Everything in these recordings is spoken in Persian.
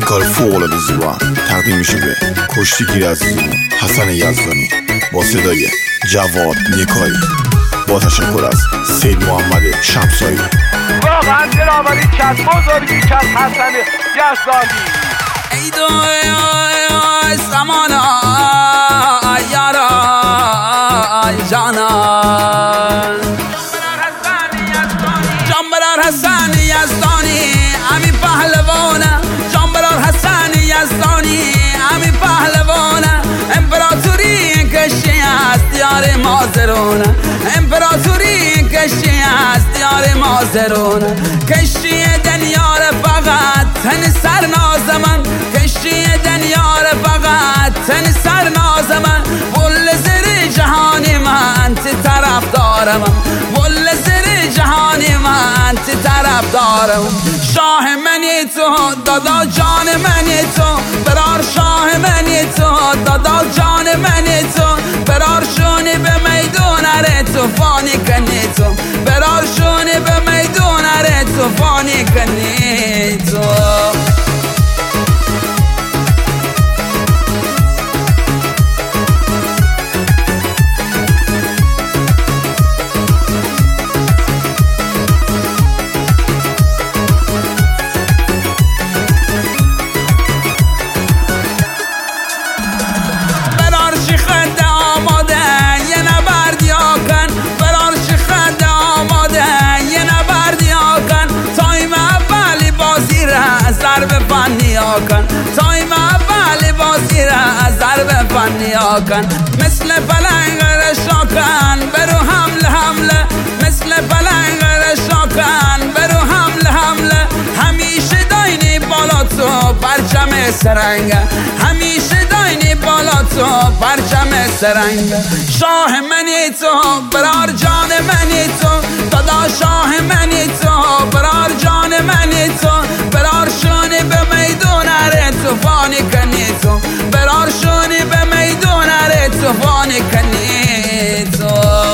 کار فوق‌العاده زیبا تقدیم میشه به کشتیگیر عزیزمون حسن یزدانی با صدای جواد نیکایی با تشکر از سید محمد شمسایی. واقعا دلاوری کرد، بزرگی کرد حسن یزدانی. ای دو زمان یارا جانان جانبرار حسن یزدانی امی پهلوانه، جانبرار حسن یزدانی امی پهلوانه، امپراتوری کشی است دیار مازرونه، امپراتوری کشی است دیار مازرونه، کشی دنیار فقط تن سر نازمن، کشی دنیار فقط تن سر نازمن، ول زر جهانی من تی طرف دارم، ول زر جهانی من تی طرف دارم. شاه منی تو دادا جان منی تو، برار شاه منی تو دادا جان منی تو، برار شونی به میدون ره توفانی کنی تو، برار شونی به میدون ره توفانی کنی تو. تایم اول بازی را از ضرب فنی آکن، مثل پلنگ رشاکن برو حمله، مثل پلنگ رشاکن برو حمله، همیشه داینی بالا تو پرچم سرنگ، همیشه داینی بالا تو پرچم سرنگ. شاه منی تو برار جان منی تو، دادا شاه منی تو برار جان منی تو، برار شونی به میدون ره توفانی کنی تو، برار شونی به میدون ره توفانی کنی تو.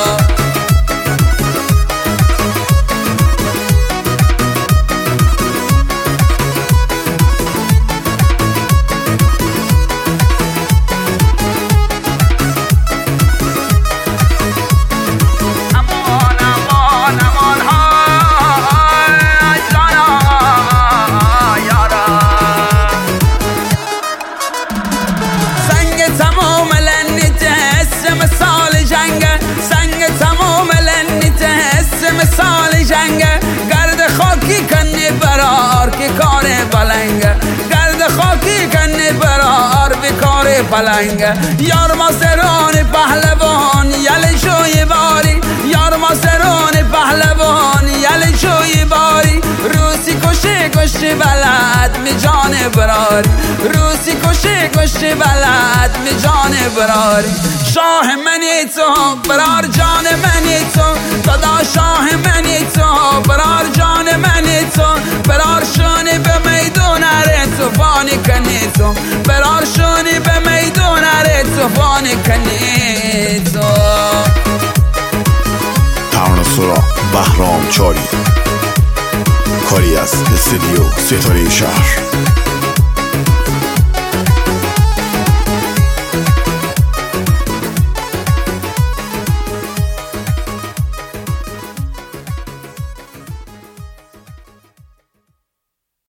گرد خاکی کنی برار که کار پلنگ، گرد خاکی کنی برار به کار پلنگ. یار ماسران پهلوان یل شوی باری، یار ماسران پهلوان یل شوی باری، روسی کشی بلد می جان براری، روسی کشی بلد می جان براری. شاه منی تو برار جان منی تو، دادا شاه منی تو برار جان منی تو، برار شونی به میدون ره توفانی کنی تو، برار شونی به میدون ره توفانی کنی تو. ترانه سرا بهرام چاری، کاری از استودیو ستاره شهر.